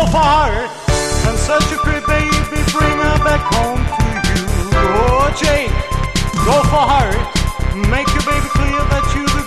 for her and set you free, baby, bring her back home to you. Oh, Jane, go for her, make your baby clear that you